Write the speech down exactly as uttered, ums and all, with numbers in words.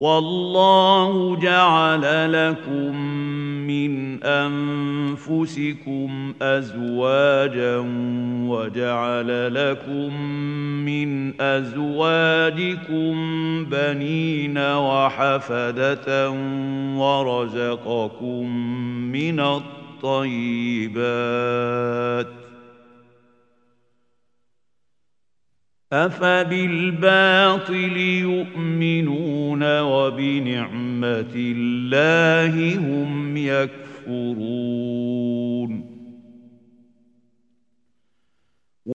والله جعل لكم من أنفسكم أزواجا وجعل لكم من أزواجكم بنين وحفدة ورزقكم من الطيبات أفبالباطل يؤمنون وبنعمة الله هم يكفرون